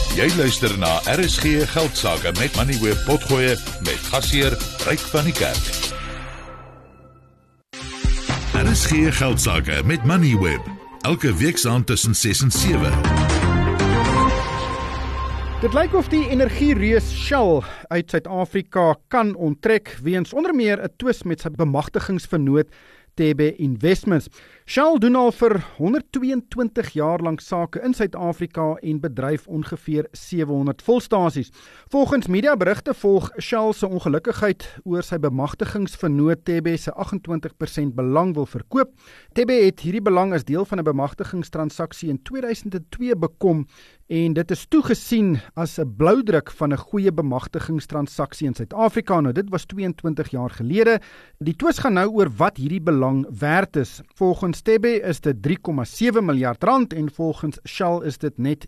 Jy luister na RSG Geldsaake met Moneyweb Potgoe met gasheer Ryk van die Kerk. RSG Geldsaake met Moneyweb. Elke weeksaand tussen 6 en 7. Dit lyk of die energiereus Shell uit Suid-Afrika kan onttrek weens onder meer 'n twis met sy bemagtigingsvernoot TB Investments. Shell doen al vir 122 jaar lank sake in Suid-Afrika en bedryf ongeveer 700 volstasies. Volgens mediaberigte volg Shell se ongelukkigheid oor sy bemagtigingsvernoot TB se 28% belang wil verkoop. TB het hierdie belang as deel van 'n bemagtigingstransaksie in 2002 bekom en dit is toegesien as 'n bloudruk van 'n goeie bemagtigingstransaksie in Suid-Afrika. Nou dit was 22 jaar gelede. Die twis gaan nou oor wat hierdie belang werd is. Volgens TB is dit 3,7 miljard rand en volgens Shell is dit net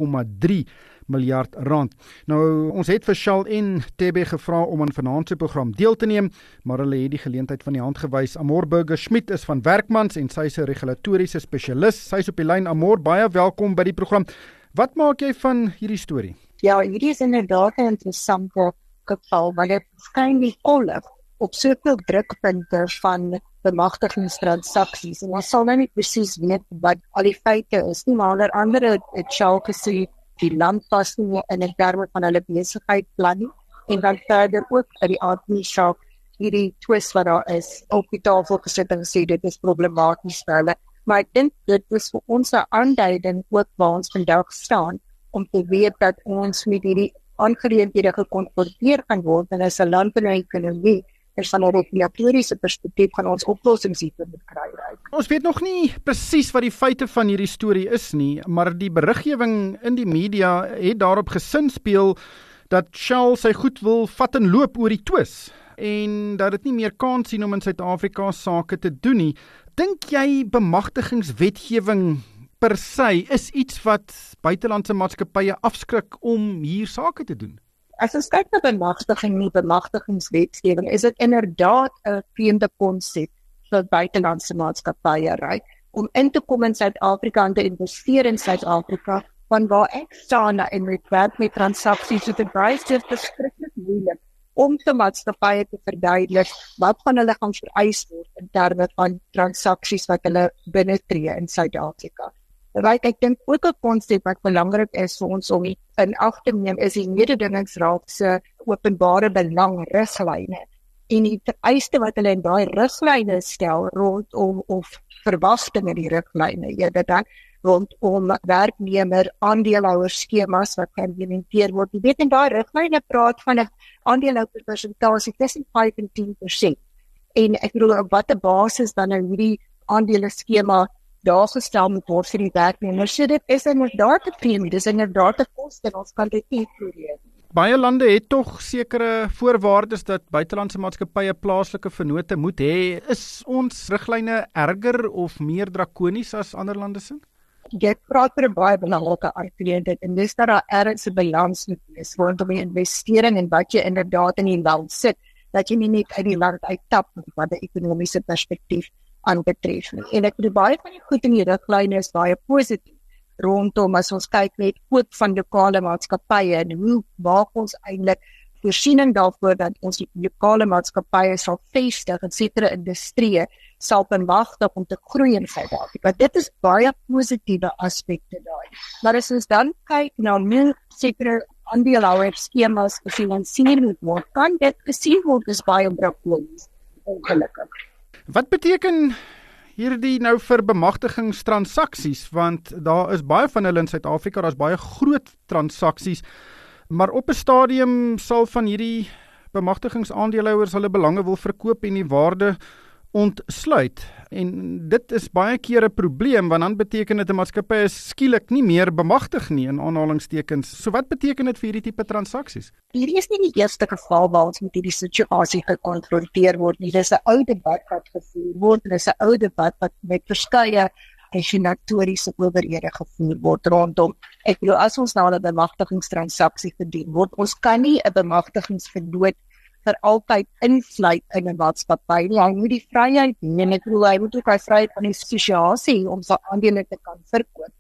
1,3 miljard rand. Nou, ons het vir Shell en TB gevra om aan vanaand se program deel te neem, maar hulle het die geleentheid van die hand gewys. Amor Burger-Schmidt is van Werkmans en sy is 'n regulatoriese spesialis. Sy is op die lyn. Amor, baie welkom by die program. Wat maak jy van hierdie storie? Ja, hierdie is inderdaad 'n interessante geval, want dit skyn die kollig op soveel drukpunte van bemagtigingstransaksies. En ons sal nou nie presies weet wat al die feite is nie, maar onder andere het Shell gesê die land pas nie in terme van hulle besigheidsplan nie, en dan verder ook uit die aard van die saak hierdie twis wat daar is op die tafel gesit en gesê dit is problematies vir hulle. Maar ek dink dit is vir ons 'n aanduiding ook waar ons vandag staan, om te weet dat ons met hierdie aangeleenthede gekonfronteer kan word, en as 'n land en 'n ekonomie van 'n regulatoriese perspektief gaan ons oplossings hier moet kry. Ons weet nog nie presies wat die feite van hierdie storie is nie, maar die beriggewing in die media het daarop gesinspeel dat Shell sy goed wil vat en loop oor die twis en dat dit nie meer kans sien om in Suid-Afrika sake te doen nie. Dink jy bemagtigingswetgewing per se is iets wat buitelandse maatskappye afskrik om hier sake te doen? As ons kyk na bemagtiging nie bemagtigingswetgewing, is dit inderdaad 'n vreemde konsep vir buitelandse maatskappye, right? Om in te kom in Suid-Afrika en te investeer in Suid-Afrika, van waar ek staan en werk met transaksies, so dit is verskriklik moeilik om te maatskappye te verduidelik wat van hulle gaan vereis word in terme van transaksies wat hulle binnetree in Suid-Afrika. Right, ek dink ook 'n konsep wat belangrik is vir ons om in ag te neem is die mededingingsraad se openbare belang riglyne en die vereiste wat hulle in daai riglyne stel rondom of verwagtinge die riglyne, dan rondom werknemer aandeelhouer skemas wat geïmplementeer word. Jy weet, in daai riglyne praat van 'n aandeelhouerpersentasie tussen 5 en 10%. En ek bedoel op watter basis dan nou hierdie aandele skema daar gestel moet word vir die werknemers. So dit is inderdaad 'n premie, dis inderdaad 'n koste, ons kan dit nie ignoreer. Baie lande het tog sekere voorwaardes dat buitelandse maatskappye plaaslike vennote moet hê. Is ons riglyne erger of meer drakonies as ander lande se? Jy praat oor 'n baie belangrike aangeleentheid en dis dat daar ergens 'n balans moet wees rondom die investering en wat jy inderdaad in die land sit, dat jy nie net uit die land uittap wat 'n ekonomiese perspektief aanbetref. En ek bedoel baie van die goed in die riglyne is baie positief rondom as ons kyk net ook van lokale maatskappye en hoe maak ons eintlik voorsiening daarvoor dat ons lokale maatskappye sal vestig in sekere industrieë sal bemagtig om te groei in Suid-Afrika. Dit is baie positiewe aspekte daai. Maar as ons dan kyk na meer sekere aandeelhouer skemas gefinansier moet word, kan dit gesien word as baie drakonies, ongelukkig. Wat beteken hierdie nou vir bemagtigingstransaksies, want daar is baie van hulle in Suid-Afrika, daar's baie groot transaksies, maar op 'n stadium sal van hierdie bemagtigingsaandeelhouers hulle belange wil verkoop en die waarde ontsluit. En dit is baie keer 'n probleem, want dan beteken dit 'n maatskappy is skielik nie meer bemagtig nie in aanhalingstekens. So wat beteken dit vir hierdie tipe transaksies? Hierdie is nie die eerste geval waar ons met hierdie situasie gekonfronteer word nie. Dis 'n ou debat wat gevoer word, dis 'n ou debat wat met verskeie regulatoriese owerhede gevoer word rondom. Ek bedoel, as ons nou 'n bemagtigingstransaksie gedoen word, ons kan nie 'n bemagtigingsvernoot vir altyd insluit in 'n maatskappy nie. Hy moet die vryheid hê en ek bedoel hy moet ook hy vryheid van die assosiasie om sy aandele te kan verkoop.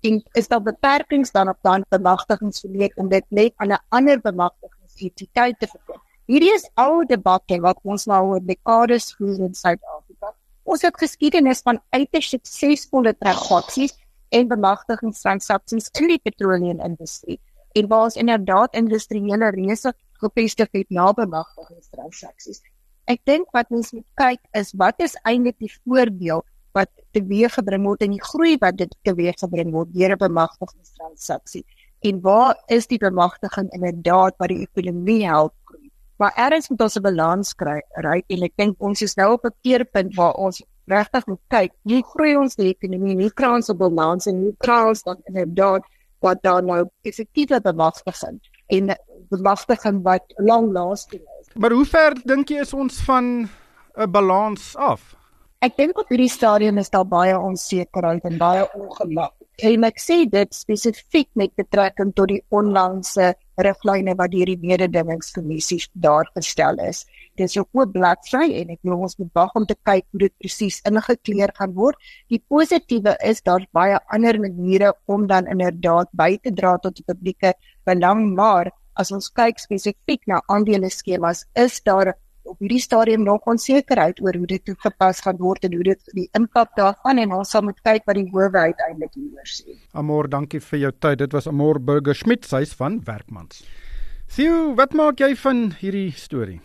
En is daar beperkings dan op dan bemagtigingsverleer om dit net aan 'n ander bemagtigingsentiteit te verkoop? Hierdie is ou debatte wat ons nou oor dekades voer in Suid-Afrika. Ons het geskiedenis van uiters suksesvolle transaksies en bemagtigingstransaksies in die petroleumindustrie. En waar ons inderdaad industriële reuse gevestig het na bemagtigingstransaksies. Ek dink wat ons moet kyk is wat is eintlik die voordeel wat teweeggebring word en die groei wat dit teweeggebring word deur 'n bemagtigingstransaksie. En waar is die bemagtiging inderdaad wat die ekonomie help groei? Maar ergens moet ons 'n balans kry, en ek dink ons is nou op 'n keerpunt waar ons regtig moet kyk, hoe groei ons die ekonomie, hoe kry ons 'n balans en hoe kry ons dan inderdaad wat dan nou effektiewe bemagtiging en bemagtiging wat long-lasting is. Maar hoe ver dink jy is ons van 'n balans af? Ek dink op hierdie stadium is daar baie onsekerheid en baie ongemak. En ek sê dit spesifiek met betrekking tot die onlangse riglyne wat deur die mededingingskommissie daar gestel is. Dit is 'n oop bladsy en ek wil ons moet wag om te kyk hoe dit presies ingekleer gaan word. Die positiewe is daar's baie ander maniere om dan inderdaad by te dra tot die publieke belang, maar as ons kyk spesifiek na aandeleskemas, is daar op hierdie stadium nog onsekerheid oor hoe dit toegepas gaan word en hoe dit die impak daarvan en ons sal moet kyk wat die howe uiteindelik hieroor sê. Amor, dankie vir jou tyd. Dit was Amor Burger-Schmidt, sy is van Werkmans. Theo, wat maak jy van hierdie storie?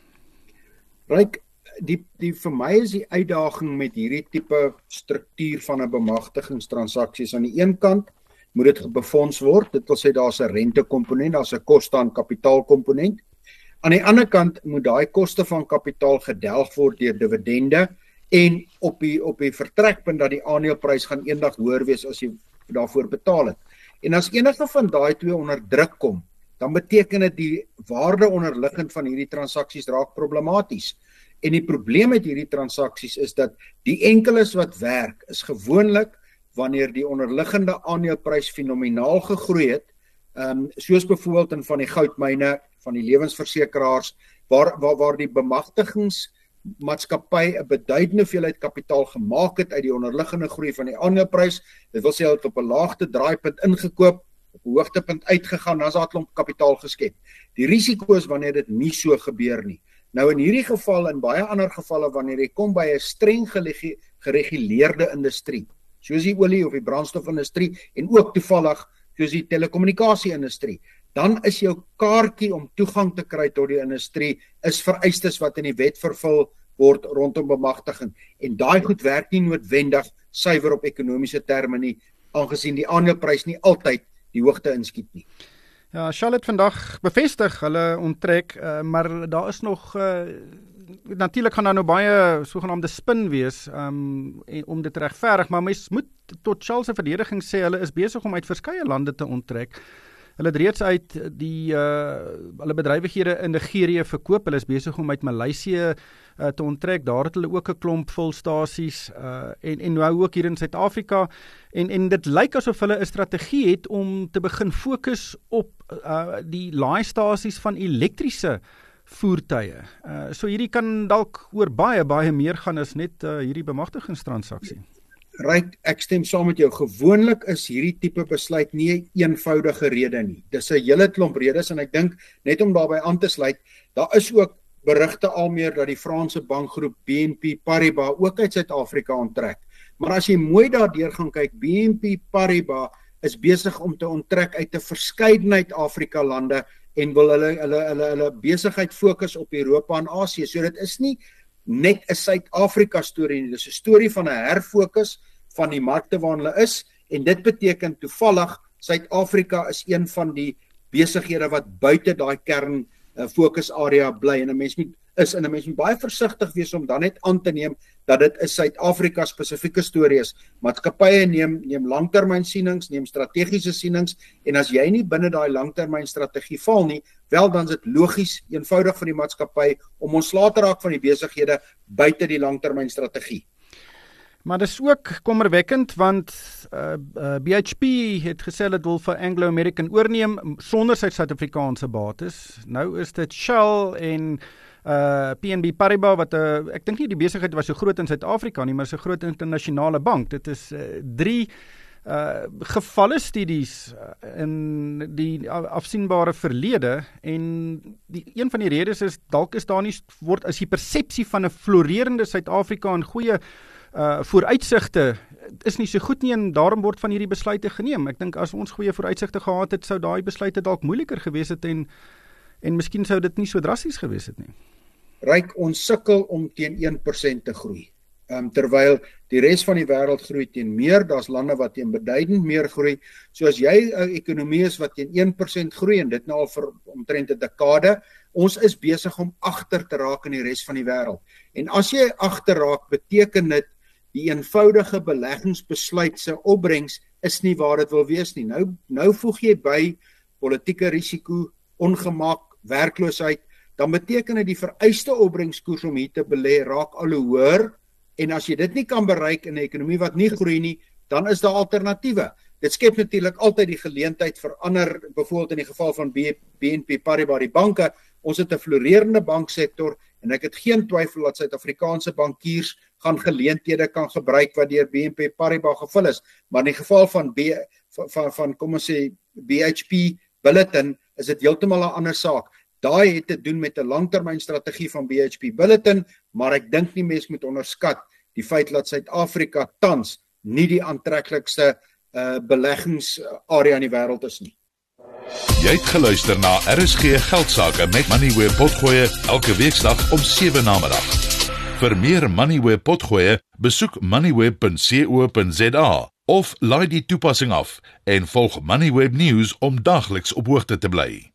Ryk, die vir my is die uitdaging met hierdie tipe struktuur van 'n bemagtigingstransaksies aan die een kant moet dit befonds word. Dit wil sê daar's 'n rentekomponent, daar's 'n koste aan kapitaalkomponent. Aan die ander kant moet daai koste van kapitaal gedelg word deur dividende en op die vertrekpunt dat die aandeleprys gaan eendag hoër wees as jy daarvoor betaal het. En as enige van daai twee onder druk kom, dan beteken dit die waarde onderliggend van hierdie transaksies raak problematies. En die probleem met hierdie transaksies is dat die enkeles wat werk is gewoonlik wanneer die onderliggende aandeleprys fenomenaal gegroei het, soos byvoorbeeld in van die goudmyne, van die lewensversekeraars, waar die bemagtigingsmaatskappy 'n beduidende hoeveelheid kapitaal gemaak het uit die onderliggende groei van die aandeleprys. Dit wil sê hulle het op 'n laagte draaipunt ingekoop, op 'n hoogtepunt uitgegaan, dan is daar 'n klomp kapitaal geskep. Die risiko is wanneer dit nie so gebeur nie. Nou in hierdie geval en baie ander gevalle wanneer jy kom by 'n streng gereguleerde industrie, soos die olie of die brandstofindustrie en ook toevallig soos die telekommunikasie-industrie, dan is jou kaartjie om toegang te kry tot die industrie is vereistes wat in die wet vervul word rondom bemagtiging. En daai goed werk nie noodwendig suiwer op ekonomiese terme nie, aangesien die aandeleprys nie altyd die hoogte inskiet nie. Ja, Charlotte vandag bevestig hulle onttrek, maar daar is nog natuurlik gaan daar nou baie sogenaamde spin wees om dit regverdig, maar mens moet tot Charles se verdediging sê hulle is besig om uit verskeie lande te onttrek. Hulle het reeds uit hulle bedrywighede in Nigerië verkoop. Hulle is besig om uit Maleisië te onttrek. Daar het hulle ook 'n klomp volstasies en nou ook hier in Suid-Afrika. En dit lyk asof hulle 'n strategie het om te begin fokus op die laaistasies van elektriese voertuie. So hierdie kan dalk oor baie meer gaan as net hierdie bemagtigingstransaksie. Ryk, ek stem saam met jou. Gewoonlik is hierdie tipe besluit nie 'n eenvoudige rede nie. Dis 'n hele klomp redes en ek dink net om daarbey aan te sluit, daar is ook berigte almeer dat die Franse bankgroep BNP Paribas ook uit Suid-Afrika onttrek. Maar as jy mooi daardeur gaan kyk, BNP Paribas is besig om te onttrek uit 'n verskeidenheid Afrika lande en wil hulle besigheid fokus op Europa en Asië. So dit is nie net 'n Suid-Afrika storie nie, dis 'n storie van 'n herfokus van die markte waar hulle is en dit beteken toevallig Suid-Afrika is een van die besighede wat buite daai kern fokusarea bly en 'n mens moet baie versigtig wees om dan net aan te neem dat dit 'n Suid-Afrika spesifieke storie is. Maatskappye neem langtermynsienings, neem strategiese sienings en as jy nie binne daai langtermynstrategie val nie, wel dan is dit logies eenvoudig vir die maatskappy om ontslae te raak van die besighede buite die langtermynstrategie. Maar dis ook kommerwekkend want BHP het gesê dit wil vir Anglo American oorneem sonder sy Suid-Afrikaanse bates. Nou is dit Shell en PNB Paribas wat ek dink nie die besigheid was so groot in Suid-Afrika nie, maar so groot internasionale bank. Dit is 3 gevalle studies in die afsienbare verlede en een van die redes is dalk is daar nie is die persepsie van 'n florerende Suid-Afrika en goeie vooruitsigte is nie so goed nie en daarom word van hierdie besluite geneem. Ek dink as ons goeie vooruitsigte gehad het, sou daai besluite dalk moeiliker gewees het en miskien sou dit nie so drasties gewees het nie. Ryk, ons sukkel om teen 1% te groei. Terwyl die res van die wêreld groei teen meer, daar's lande wat teen beduidend meer groei. So as jy 'n ekonomie is wat teen 1% groei en dit nou al vir omtrent 'n dekade, ons is besig om agter te raak in die res van die wêreld. En as jy agter raak, beteken dit die eenvoudige beleggingsbesluit se opbrengs is nie waar dit wil wees nie. Nou voeg jy by politieke risiko, ongemak, werkloosheid, dan beteken dit die vereiste opbrengskoers om hier te belê raak al hoe hoër. En as jy dit nie kan bereik in 'n ekonomie wat nie groei nie, dan is daar alternatiewe. Dit skep natuurlik altyd die geleentheid vir ander, byvoorbeeld in die geval van BNP Paribas, die banke. Ons het 'n florerende banksektor en ek het geen twyfel dat Suid-Afrikaanse bankiers gaan geleenthede kan gebruik wat deur BNP Paribas gevul is. Maar in die geval van kom ons sê BHP Billiton is dit heeltemal 'n ander saak. Daai het te doen met 'n langtermynstrategie van BHP Billiton, maar ek dink nie mens moet onderskat die feit dat Suid-Afrika tans nie die aantreklikste beleggingsarea in die wêreld is nie. Jy het geluister na RSG Geldsaake met Moneyweb Potgoe elke weeksdag om 7 namiddag. Vir meer Moneyweb Potgoe, besoek moneyweb.co.za of laai die toepassing af en volg Moneyweb News om dagliks op hoogte te bly.